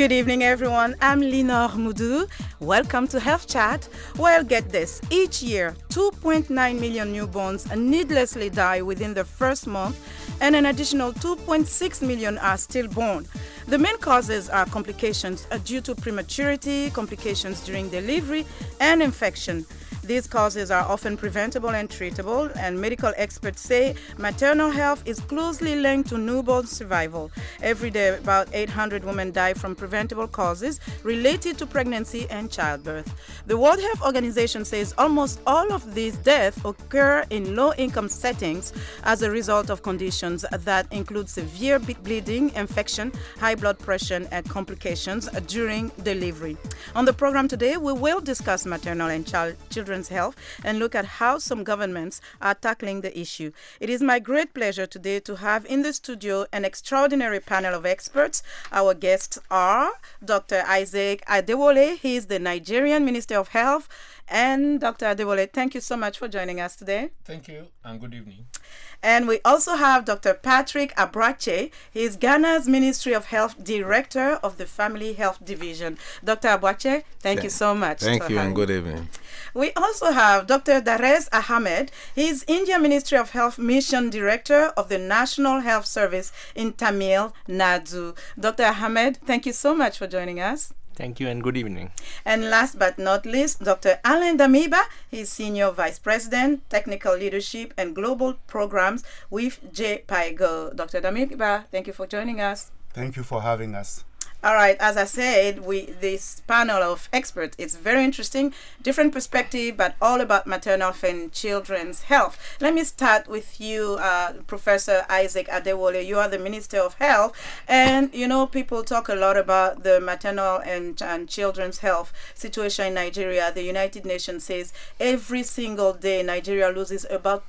Good evening, everyone. I'm Linor Moudou. Welcome to Health Chat. Well, get this. Each year, 2.9 million newborns needlessly die within the first month, and an additional 2.6 million are stillborn. The main causes are complications due to prematurity, complications during delivery, and infection. These causes are often preventable and treatable, and medical experts say maternal health is closely linked to newborn survival. Every day, about 800 women die from preventable causes related to pregnancy and childbirth. The World Health Organization says almost all of these deaths occur in low-income settings as a result of conditions that include severe bleeding, infection, high blood pressure, and complications during delivery. On the program today, we will discuss maternal and children's health and look at how some governments are tackling the issue. It is my great pleasure today to have in the studio an extraordinary panel of experts. Our guests are Dr. Isaac Adewole. He is the Nigerian Minister of Health. And Dr. Adewole, thank you so much for joining us today. Thank you and good evening. And we also have Dr. Patrick Abrache. He is Ghana's Ministry of Health Director of the Family Health Division. Dr. Abrache, thank you so much. Thank you and good evening. We also have Dr. Dares Ahmed. He is India Ministry of Health Mission Director of the National Health Service in Tamil Nadu. Dr. Ahmed, thank you so much for joining us. Thank you and good evening. And last but not least, Dr. Alain Damiba. He's Senior Vice President, Technical Leadership and Global Programs with JPIGO. Dr. Damiba, thank you for joining us. Thank you for having us. All right, as I said, this panel of experts, it's very interesting, different perspective, but all about maternal and children's health. Let me start with you, Professor Isaac Adewole. You are the Minister of Health, and you know, people talk a lot about the maternal and children's health situation in Nigeria. The United Nations says every single day Nigeria loses about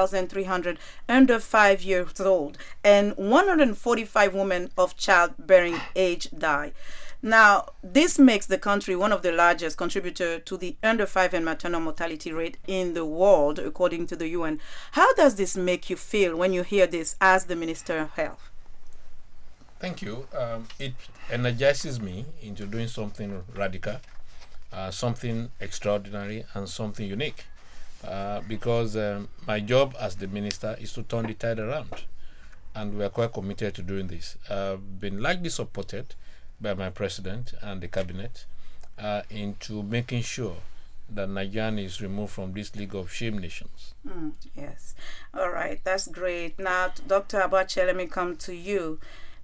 2,300 under 5 years old, and 145 women of childbearing age die. Now, this makes the country one of the largest contributors to the under 5 and maternal mortality rate in the world, according to the UN. How does this make you feel when you hear this as the Minister of Health? Thank you. It energizes me into doing something radical, something extraordinary, and something unique. Because my job as the minister is to turn the tide around. And we are quite committed to doing this. Been largely supported by my president and the cabinet into making sure that Nigeria is removed from this League of Shame Nations. Yes. All right. That's great. Now, Dr. Abache, let me come to you.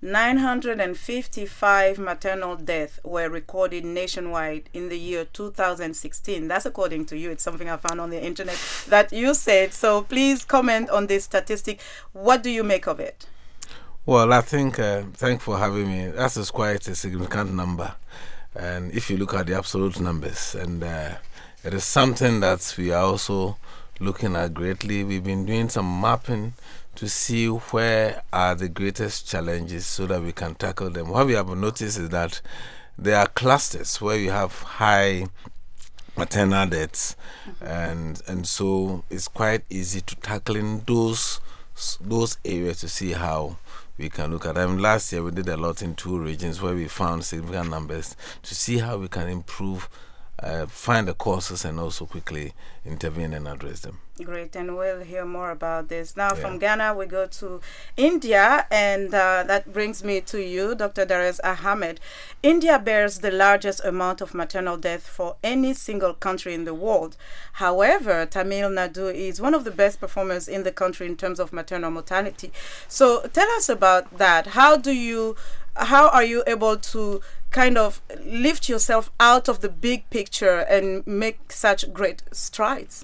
955 maternal deaths were recorded nationwide in the year 2016. That's according to you. It's something I found on the internet that you said. So please comment on this statistic. What do you make of it? Well, I think, thanks for having me. That is quite a significant number. And if you look at the absolute numbers, and it is something that we are also looking at greatly. We've been doing some mapping to see where are the greatest challenges so that we can tackle them. What we have noticed is that there are clusters where we have high maternal deaths, and so it's quite easy to tackling those areas to see how we can look at them. Last year we did a lot in 2 regions where we found significant numbers to see how we can improve, find the causes, and also quickly intervene and address them. Great, and we'll hear more about this. Now, from Ghana, we go to India, and that brings me to you, Dr. Dares Ahmed. India bears the largest amount of maternal death for any single country in the world. However, Tamil Nadu is one of the best performers in the country in terms of maternal mortality. So tell us about that. How are you able to kind of lift yourself out of the big picture and make such great strides?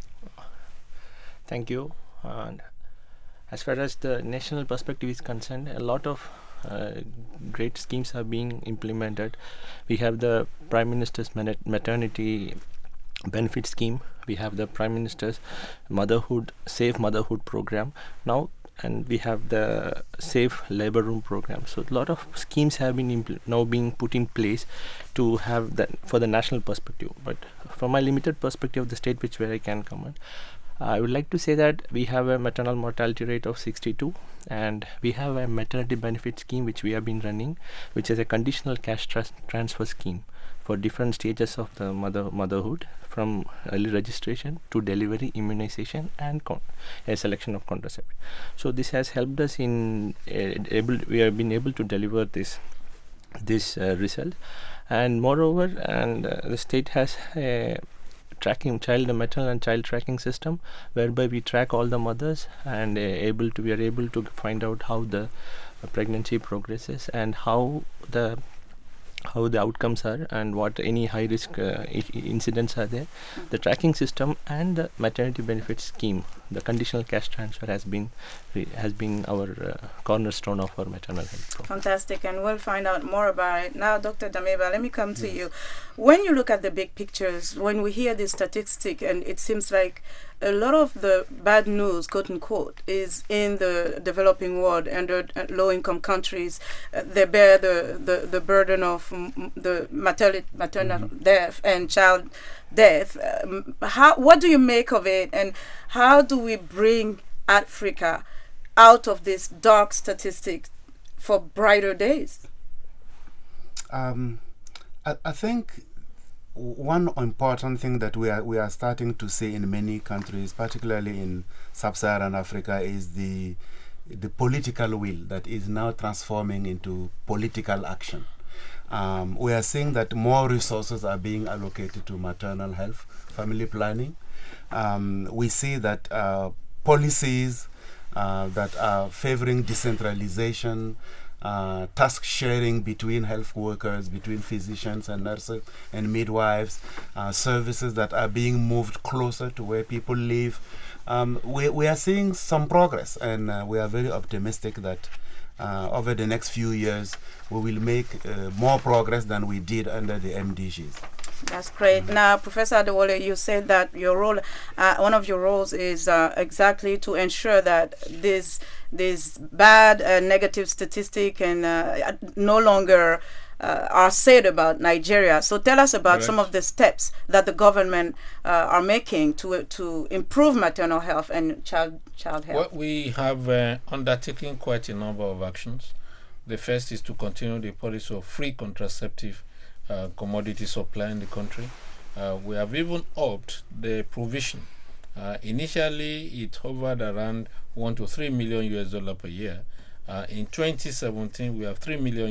Thank you. And as far as the national perspective is concerned, a lot of great schemes are being implemented. We have the Prime Minister's maternity benefit scheme. We have the Prime Minister's Safe Motherhood program now, and we have the Safe Labor Room program. So a lot of schemes have been now being put in place to have that for the national perspective. But from my limited perspective of the state where I can comment, I would like to say that we have a maternal mortality rate of 62, and we have a maternity benefit scheme which we have been running, which is a conditional cash transfer scheme for different stages of the motherhood, from early registration to delivery, immunization, and a selection of contraceptive. So this has helped us in we have been able to deliver this result, and moreover, the state has a tracking maternal and child tracking system, whereby we track all the mothers and we are able to find out how the pregnancy progresses and how the outcomes are and what any high risk incidents are there. The tracking system and the maternity benefit scheme, the conditional cash transfer, has been our cornerstone of our maternal health program. Fantastic, and we'll find out more about it. Now, Dr. Dameba, let me come to you. When you look at the big pictures, when we hear this statistic, and it seems like a lot of the bad news, quote unquote, is in the developing world and the low-income countries. They bear the burden of the maternal death and child death. What do you make of it, and how do we bring Africa out of this dark statistic for brighter days? I think one important thing that we are starting to see in many countries, particularly in sub-Saharan Africa, is the political will that is now transforming into political action. We are seeing that more resources are being allocated to maternal health, family planning. We see that policies that are favoring decentralization, task sharing between health workers, between physicians and nurses and midwives, services that are being moved closer to where people live. We are seeing some progress, and we are very optimistic that over the next few years we will make more progress than we did under the MDGs. That's great. Now, Professor Adewale, you said that your role, one of your roles is exactly to ensure that this bad negative statistic and no longer are said about Nigeria. So tell us about some of the steps that the government are making to improve maternal health and child health. Well, we have undertaken quite a number of actions. The first is to continue the policy of free contraceptive commodity supply in the country. We have even upped the provision. Initially, it hovered around $1 to $3 million per year. In 2017, we have $3 million.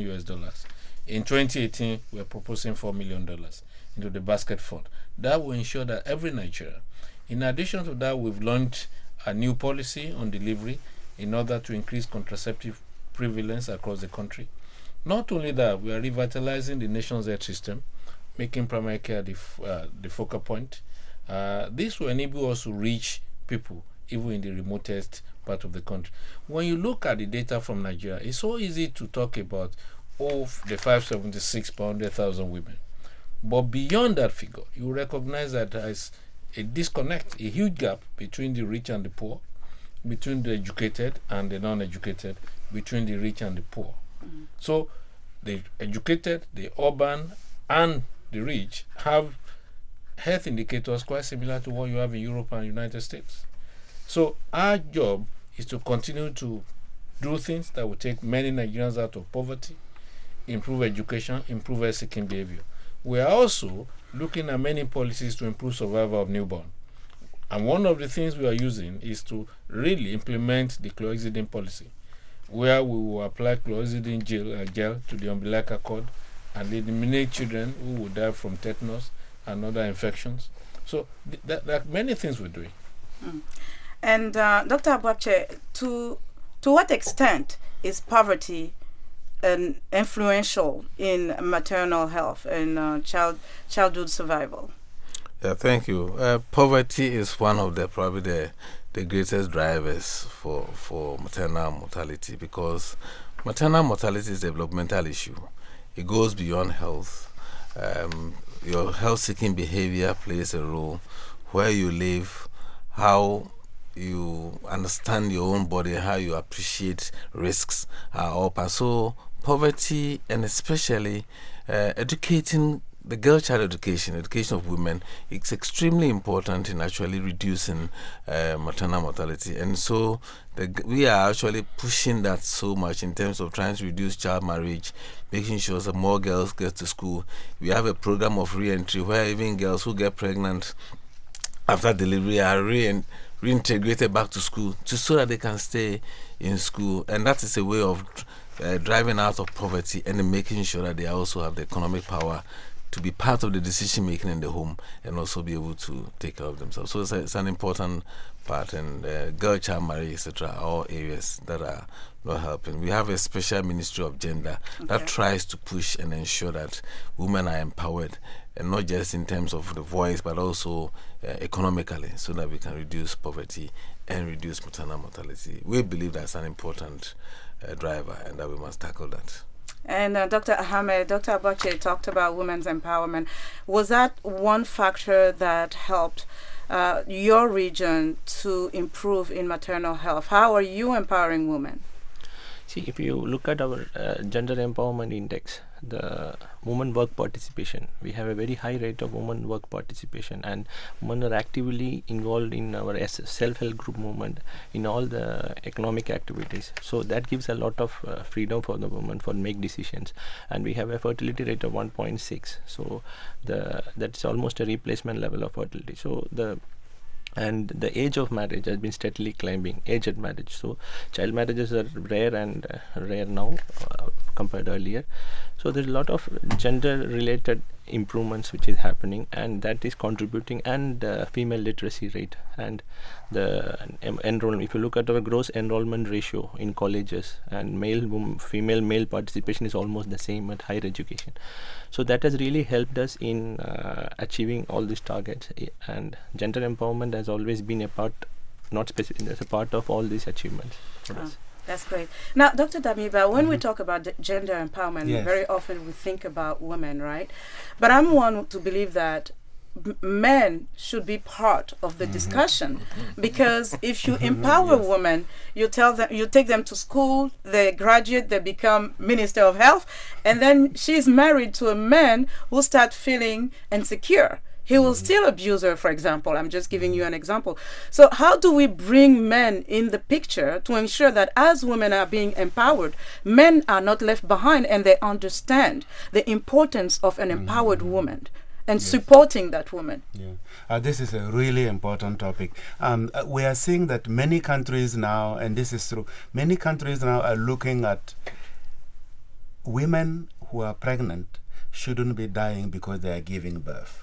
In 2018, we are proposing $4 million into the basket fund. That will ensure that every Nigerian. In addition to that, we've launched a new policy on delivery in order to increase contraceptive prevalence across the country. Not only that, we are revitalizing the nation's health system, making primary care the focal point. This will enable us to reach people even in the remotest part of the country. When you look at the data from Nigeria, it's so easy to talk about the 576 per 100,000 women. But beyond that figure, you recognize that there is a disconnect, a huge gap between the rich and the poor, between the educated and the non-educated, between the rich and the poor. So the educated, the urban, and the rich have health indicators quite similar to what you have in Europe and United States. So our job is to continue to do things that will take many Nigerians out of poverty, improve education, improve health-seeking behavior. We are also looking at many policies to improve survival of newborn. And one of the things we are using is to really implement the chlorhexidine policy, where we will apply chlorhexidine gel to the umbilical cord and eliminate children who will die from tetanus and other infections. So there are many things we're doing. And Dr. Abuakye, to what extent is poverty influential in maternal health and childhood survival? Yeah, thank you. Poverty is one of probably the greatest drivers for maternal mortality, because maternal mortality is a developmental issue. It goes beyond health. Your health-seeking behavior plays a role. Where you live, how you understand your own body, how you appreciate risks are up. And so poverty, and especially educating the girl child education of women, it's extremely important in actually reducing maternal mortality. And so we are actually pushing that so much in terms of trying to reduce child marriage, making sure that more girls get to school. We have a program of re-entry where even girls who get pregnant after delivery are reintegrated back to school so that they can stay in school. And that is a way of driving out of poverty and making sure that they also have the economic power to be part of the decision making in the home and also be able to take care of themselves. So it's an important part, and girl child marriage, etc., are all areas that are not helping. We have a special Ministry of Gender that tries to push and ensure that women are empowered, and not just in terms of the voice, but also economically, so that we can reduce poverty and reduce maternal mortality. We believe that's an important driver, and that we must tackle that. And Dr. Ahmed, Dr. Abache talked about women's empowerment. Was that one factor that helped your region to improve in maternal health? How are you empowering women? See, if you look at our gender empowerment index, the women work participation, we have a very high rate of women work participation, and women are actively involved in our self-help group movement in all the economic activities. So that gives a lot of freedom for the women for make decisions, and we have a fertility rate of 1.6. So that's almost a replacement level of fertility. So the age of marriage has been steadily climbing, aged marriage. So child marriages are rare now compared to earlier. So there's a lot of gender related improvements which is happening, and that is contributing, and female literacy rate and the enrollment. If you look at our gross enrollment ratio in colleges, and female male participation is almost the same at higher education. So that has really helped us in achieving all these targets, and gender empowerment has always been a part, not specific, as a part of all these achievements for us. That's great. Now, Dr. Damiba, when we talk about gender empowerment, very often we think about women, right? But I'm one to believe that men should be part of the discussion, because if you empower women, you take them to school, they graduate, they become Minister of Health, and then she's married to a man who start feeling insecure. He will still abuse her, for example. I'm just giving you an example. So how do we bring men in the picture to ensure that as women are being empowered, men are not left behind, and they understand the importance of an empowered woman and supporting that woman? This is a really important topic. We are seeing that many countries now, and this is true, many countries now are looking at women who are pregnant shouldn't be dying because they are giving birth.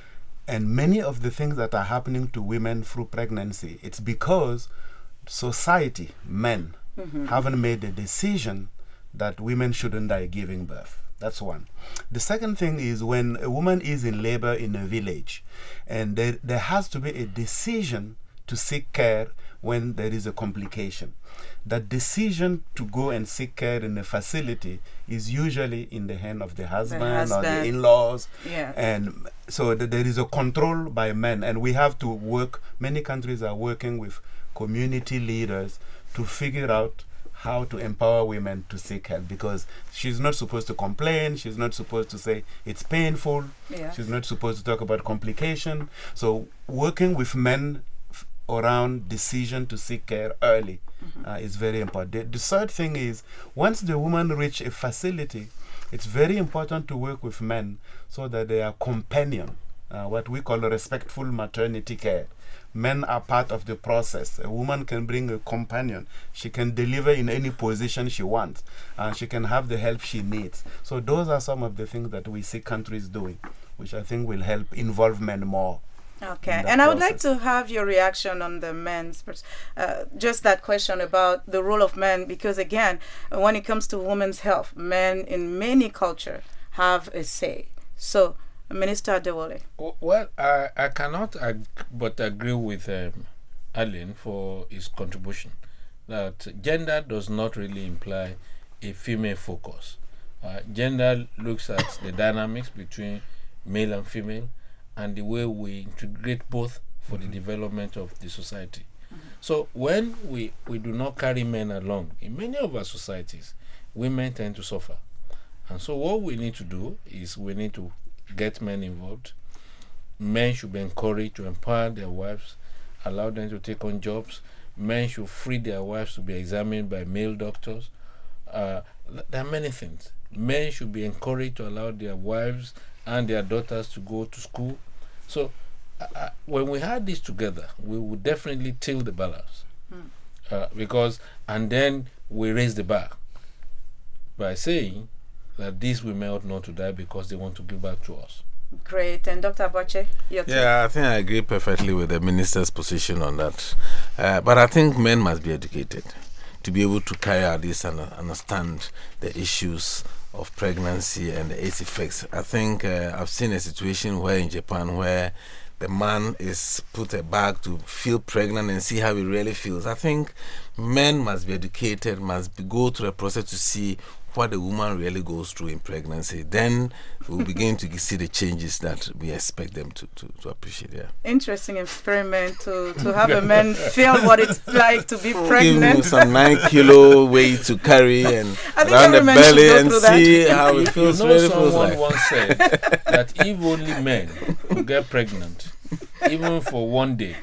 And many of the things that are happening to women through pregnancy, it's because society, men, haven't made a decision that women shouldn't die giving birth. That's one. The second thing is, when a woman is in labor in a village, and there has to be a decision to seek care when there is a complication. That decision to go and seek care in a facility is usually in the hand of the husband or the in-laws. And so there is a control by men, and we have to work, many countries are working with community leaders to figure out how to empower women to seek help, because she's not supposed to complain, she's not supposed to say it's painful, she's not supposed to talk about complication. So working with men around decision to seek care early is very important. The third thing is, once the woman reach a facility, it's very important to work with men so that they are companion, what we call a respectful maternity care. Men are part of the process. A woman can bring a companion. She can deliver in any position she wants. She can have the help she needs. So those are some of the things that we see countries doing, which I think will help involve men more. Okay, and I would like to have your reaction on the men's, just that question about the role of men, because again, when it comes to women's health, men in many cultures have a say. So, Minister Adewale. Well, I cannot but agree with Aline for his contribution, that gender does not really imply a female focus. Gender looks at the dynamics between male and female, and the way we integrate both for the development of the society. So when we do not carry men along, in many of our societies, women tend to suffer. And so what we need to do is we need to get men involved. Men should be encouraged to empower their wives, allow them to take on jobs. Men should free their wives to be examined by male doctors. There are many things. Men should be encouraged to allow their wives and their daughters to go to school. So when we had this together, we would definitely tilt the balance. And then we raise the bar by saying that these women ought not to die because they want to give back to us. Great. And Dr. Aboche, your take? Yeah, I think I agree perfectly with the minister's position on that. But I think men must be educated to be able to carry out this and understand the issues of pregnancy and its effects. I think I've seen a situation where in Japan where the man is put a bag to feel pregnant and see how he really feels. I think men must be educated, go through a process to see what the woman really goes through in pregnancy. Then we'll begin to see the changes that we expect them to appreciate. Yeah. Interesting experiment to have a man feel what it's like to be pregnant. Give him some 9 kilo weight to carry and I think around the every man should belly go and through that. see how it feels. You know, Really feels someone like. once said that if only men could get pregnant, even for one day,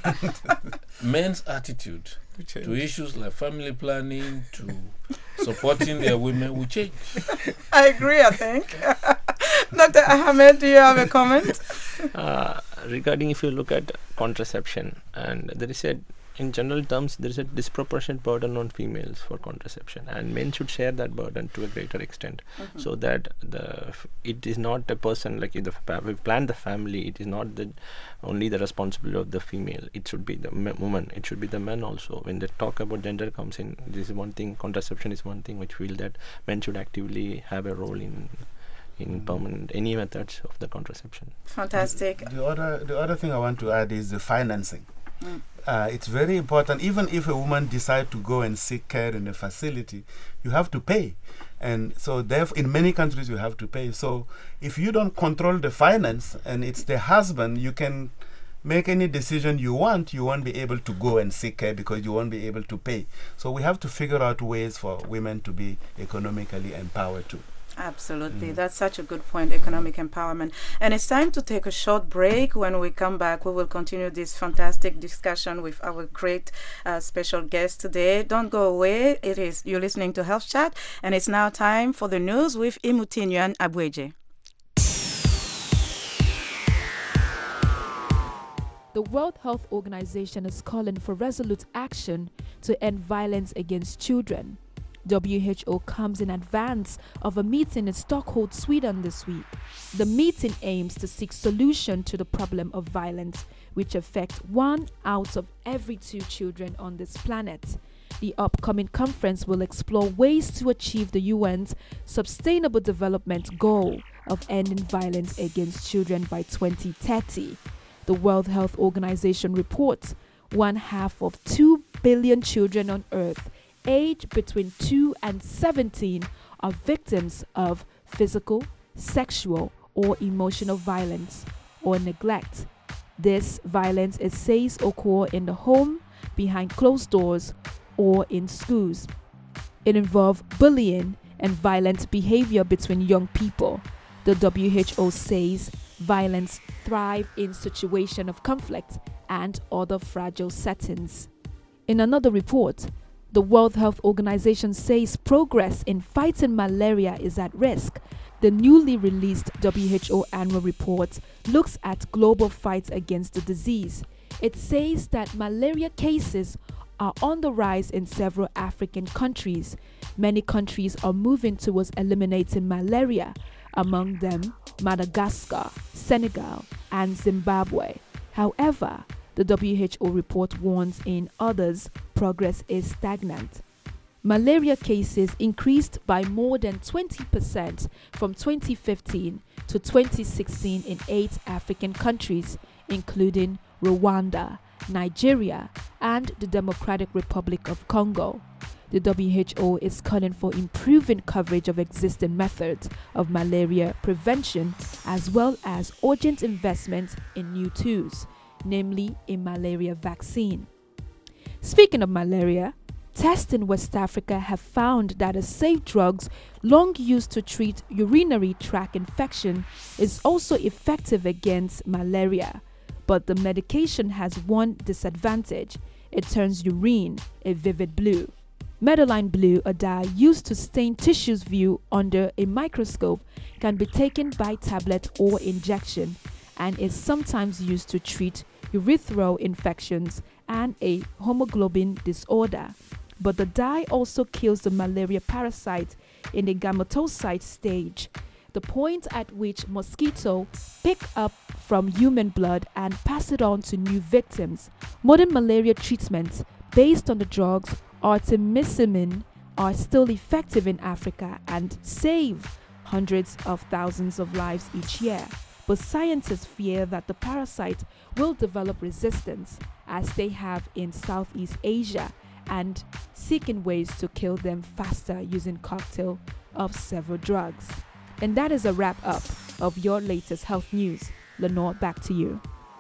men's attitude to issues like family planning, to supporting their women will change. I agree, I think. Dr. Ahmed, do you have a comment? Regarding if you look at contraception, and there is in general terms, there is a disproportionate burden on females for contraception, and men should share that burden to a greater extent, so that it is not a person like if we plan the family, it is not only the responsibility of the female. It should be the woman. It should be the men also. When they talk about gender comes in, this is one thing. Contraception is one thing which feel that men should actively have a role in permanent any methods of the contraception. Fantastic. The other thing I want to add is the financing. It's very important. Even if a woman decides to go and seek care in a facility, you have to pay. And so therefore, in many countries, you have to pay. So if you don't control the finance and it's the husband, you can make any decision you won't be able to go and seek care because you won't be able to pay. So we have to figure out ways for women to be economically empowered too. Absolutely. That's such a good point, economic empowerment. And it's time to take a short break. When we come back, we will continue this fantastic discussion with our great special guest today. Don't go away. You're listening to Health Chat, and it's now time for the news with Imutinyuan Abweje. The World Health Organization is calling for resolute action to end violence against children. WHO comes in advance of a meeting in Stockholm, Sweden this week. The meeting aims to seek solution to the problem of violence, which affects 1 out of every 2 children on this planet. The upcoming conference will explore ways to achieve the UN's Sustainable Development Goal of ending violence against children by 2030. The World Health Organization reports 1/2 of 2 billion children on Earth aged between 2 and 17 are victims of physical, sexual, or emotional violence or neglect. This violence, it says, occur in the home, behind closed doors, or in schools. It involves bullying and violent behavior between young people. The WHO says violence thrives in situations of conflict and other fragile settings. In another report, the World Health Organization says progress in fighting malaria is at risk. The newly released WHO annual report looks at global fights against the disease. It says that malaria cases are on the rise in several African countries. Many countries are moving towards eliminating malaria, among them Madagascar, Senegal, and Zimbabwe. However, the WHO report warns in others, progress is stagnant. Malaria cases increased by more than 20% from 2015 to 2016 in 8 African countries, including Rwanda, Nigeria, and the Democratic Republic of Congo. The WHO is calling for improving coverage of existing methods of malaria prevention, as well as urgent investments in new tools, namely a malaria vaccine. Speaking of malaria, Tests in West Africa have found that a safe drug long used to treat urinary tract infection is also effective against malaria. But the medication has one disadvantage: it turns urine a vivid blue. Medeline blue, a dye used to stain tissues viewed under a microscope, can be taken by tablet or injection and is sometimes used to treat urethral infections and a hemoglobin disorder. But the dye also kills the malaria parasite in the gametocyte stage, the point at which mosquitoes pick up from human blood and pass it on to new victims. Modern malaria treatments based on the drugs artemisinin are still effective in Africa and save hundreds of thousands of lives each year. But scientists fear that the parasite will develop resistance, as they have in Southeast Asia, and seeking ways to kill them faster using cocktail of several drugs. And that is a wrap up of your latest health news. Lenore, back to you.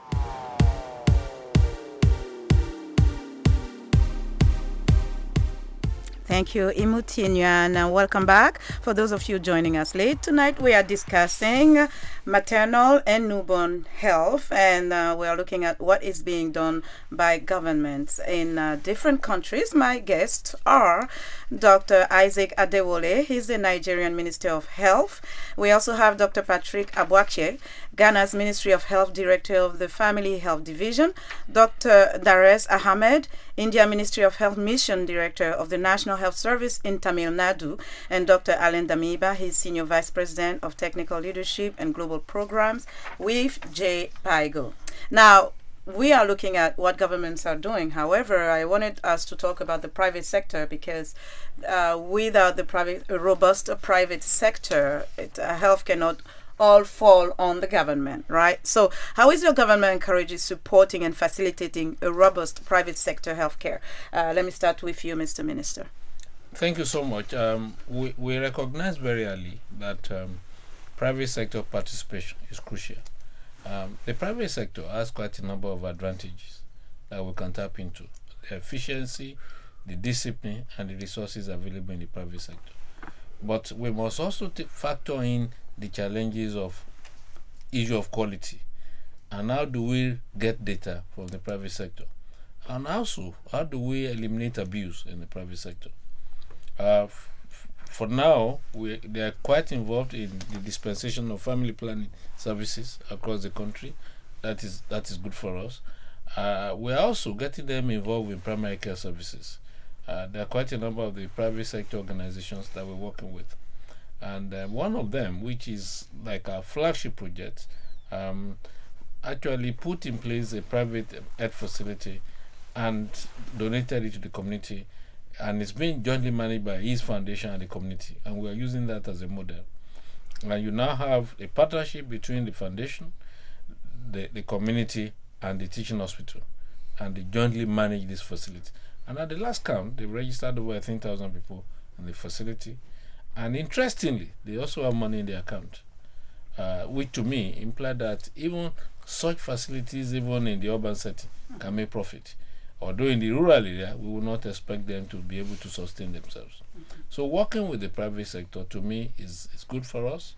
Thank you, Imutinyan, and welcome back. For those of you joining us late, tonight we are discussing maternal and newborn health, and we are looking at what is being done by governments in different countries. My guests are Dr. Isaac Adewole. He's the Nigerian Minister of Health. We also have Dr. Patrick Abwache, Ghana's Ministry of Health Director of the Family Health Division, Dr. Dares Ahmed, India Ministry of Health Mission Director of the National Health Service in Tamil Nadu, and Dr. Alan Damiba, he's Senior Vice President of Technical Leadership and Global Programs with J-PIGO. Now, we are looking at what governments are doing. However, I wanted us to talk about the private sector because without the robust private sector, health cannot all fall on the government, right? So how is your government encouraging, supporting and facilitating a robust private sector healthcare? Let me start with you, Mr. Minister. Thank you so much. We recognize very early that private sector participation is crucial. The private sector has quite a number of advantages that we can tap into: the efficiency, the discipline, and the resources available in the private sector. But we must also factor in the challenges of issue of quality, and how do we get data from the private sector, and also how do we eliminate abuse in the private sector. For now, they are quite involved in the dispensation of family planning services across the country. That is good for us. We are also getting them involved in primary care services. There are quite a number of the private sector organizations that we're working with. And one of them, which is like our flagship project, actually put in place a private health facility and donated it to the community. And it's being jointly managed by his foundation and the community. And we are using that as a model. And you now have a partnership between the foundation, the community, and the teaching hospital. And they jointly manage this facility. And at the last count, they registered over 10,000 people in the facility. And interestingly, they also have money in their account, which to me implied that even such facilities, even in the urban setting, can make profit. Although in the rural area, we will not expect them to be able to sustain themselves. So working with the private sector, to me, is good for us.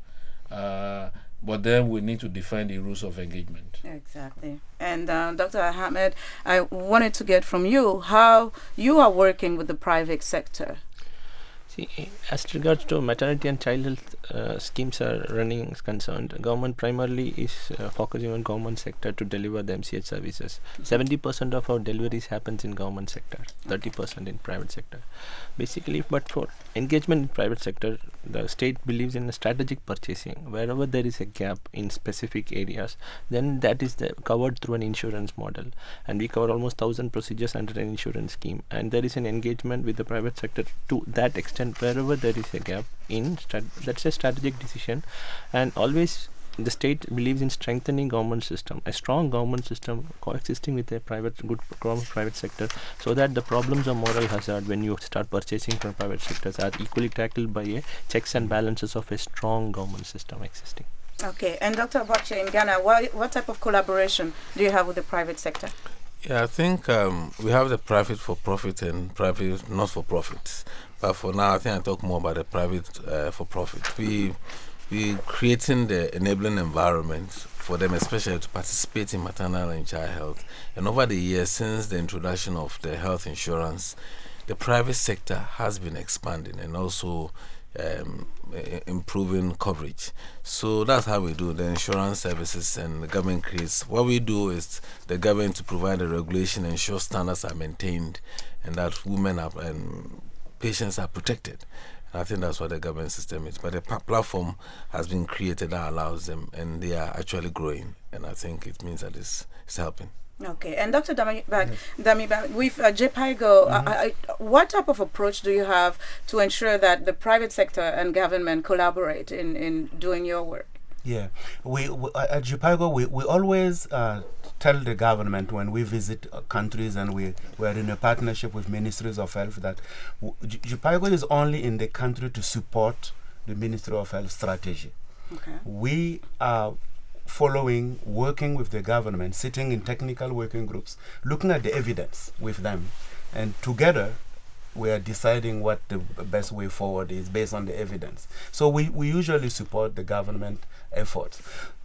But then we need to define the rules of engagement. Exactly. And Dr. Ahmed, I wanted to get from you how you are working with the private sector. See, as regards to maternity and child health schemes are running is concerned, government primarily is focusing on government sector to deliver the MCH services. 70% of our deliveries happens in government sector, 30% in private sector. Basically, but for engagement in private sector, the state believes in a strategic purchasing. Wherever there is a gap in specific areas, then that is covered through an insurance model. And we cover almost 1,000 procedures under an insurance scheme. And there is an engagement with the private sector to that extent. Wherever there is a gap in that's a strategic decision, and always the state believes in strengthening government system, a strong government system coexisting with a good private sector, so that the problems of moral hazard when you start purchasing from private sectors are equally tackled by a checks and balances of a strong government system existing. Okay, and Dr. Abacha, in Ghana, what type of collaboration do you have with the private sector? Yeah, I think we have the private for profit and private not for profit. But for now, I think I talk more about the private for profit. We creating the enabling environment for them, especially to participate in maternal and child health. And over the years, since the introduction of the health insurance, the private sector has been expanding and also improving coverage. So that's how we do the insurance services, and the government creates. What we do is the government to provide the regulation, ensure standards are maintained, and that women are, and patients are protected. And I think that's what the government system is. But the platform has been created that allows them, and they are actually growing. And I think it means that it's helping. Okay, and Dr. Damiba, with JPIGO, what type of approach do you have to ensure that the private sector and government collaborate in doing your work? Yeah, we at JPIGO, we always tell the government when we visit countries, and we are in a partnership with ministries of health, that JPIGO is only in the country to support the Ministry of Health strategy. Okay. We are working with the government, sitting in technical working groups, looking at the evidence with them, and together we are deciding what the best way forward is based on the evidence. So we usually support the government efforts.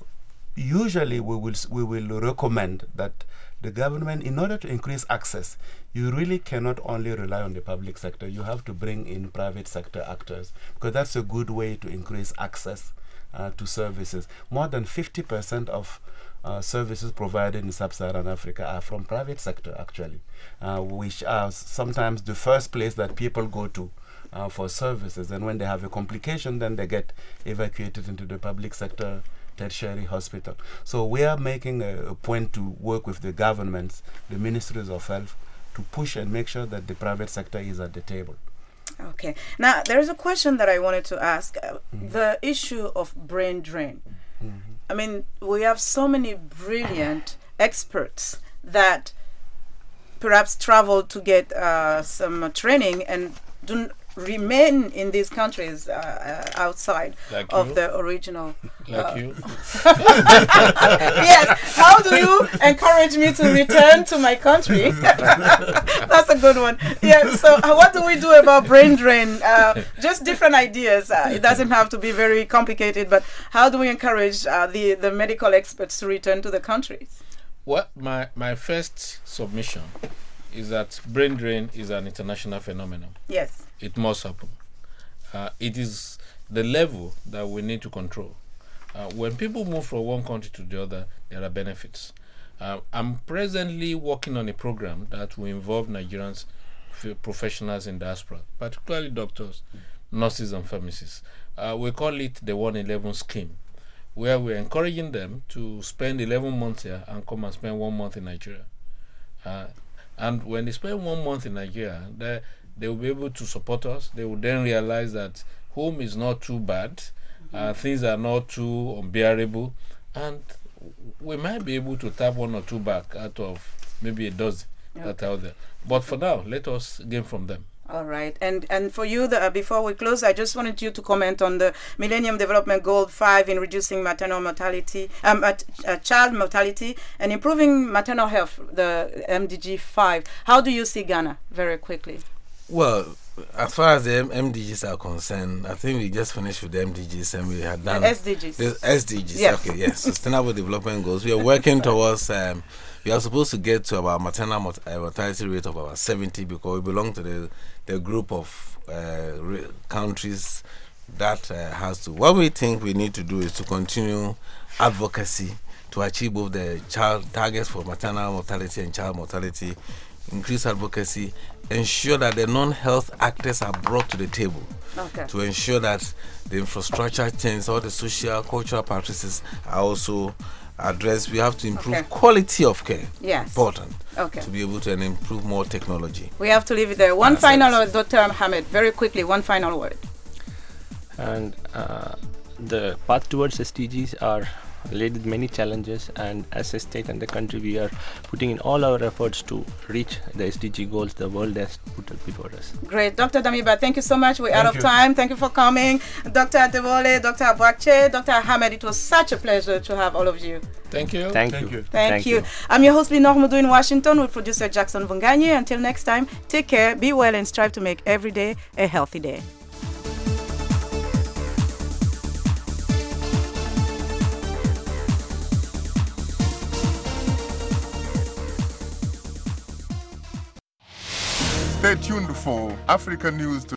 Usually we will recommend that the government, in order to increase access, you really cannot only rely on the public sector. You have to bring in private sector actors, because that's a good way to increase access to services. More than 50% of services provided in sub-Saharan Africa are from private sector, actually, which are sometimes the first place that people go to for services. And when they have a complication, then they get evacuated into the public sector tertiary hospital. So we are making a point to work with the governments, the ministries of health, to push and make sure that the private sector is at the table. Okay. Now, there is a question that I wanted to ask. The issue of brain drain. I mean, we have so many brilliant experts that perhaps travel to get some training and don't remain in these countries outside like of you? the original. Like you? Yes. How do you encourage me to return to my country? That's a good one. Yeah. So what do we do about brain drain? Just different ideas. It doesn't have to be very complicated, but how do we encourage the medical experts to return to the countries? Well, my first submission is that brain drain is an international phenomenon. Yes. It must happen. It is the level that we need to control. When people move from one country to the other, there are benefits. I'm presently working on a program that will involve Nigerians, professionals in diaspora, particularly doctors, nurses, and pharmacists. We call it the 111 scheme, where we're encouraging them to spend 11 months here and come and spend 1 month in Nigeria. And when they spend 1 month in Nigeria, they will be able to support us. They will then realize that home is not too bad, things are not too unbearable, and we might be able to tap 1 or 2 back out of maybe a dozen that are out there. But for now, let us gain from them. All right. And for you, before we close, I just wanted you to comment on the Millennium Development Goal 5 in reducing maternal mortality, child mortality, and improving maternal health, the MDG 5. How do you see Ghana, very quickly? Well, as far as the MDGs are concerned, I think we just finished with the MDGs and we had done SDGs. The SDGs. Yes. Okay, yes, Sustainable Development Goals. We are working towards. We are supposed to get to about maternal mortality rate of about 70, because we belong to the group of countries that has to. What we think we need to do is to continue advocacy to achieve both the child targets for maternal mortality and child mortality, increase advocacy, ensure that the non-health actors are brought to the table, to ensure that the infrastructure change, all the social, cultural practices are also addressed. We have to improve quality of care. Yes. Important. Okay. To be able to improve more technology. We have to leave it there. One final word, Dr. Mohammed, very quickly, one final word. And the path towards SDGs are laid with many challenges, and as a state and the country, we are putting in all our efforts to reach the SDG goals the world has put up before us. Great. Dr. Damiba, thank you so much. We're out of time. Thank you for coming. Dr. Adewole, Dr. Abuakche, Dr. Ahmed, it was such a pleasure to have all of you. Thank you. Thank you. Thank you. I'm your host, Linor Mudu in Washington, with producer Jackson Vunganye. Until next time, take care, be well, and strive to make every day a healthy day. Stay tuned for Africa News.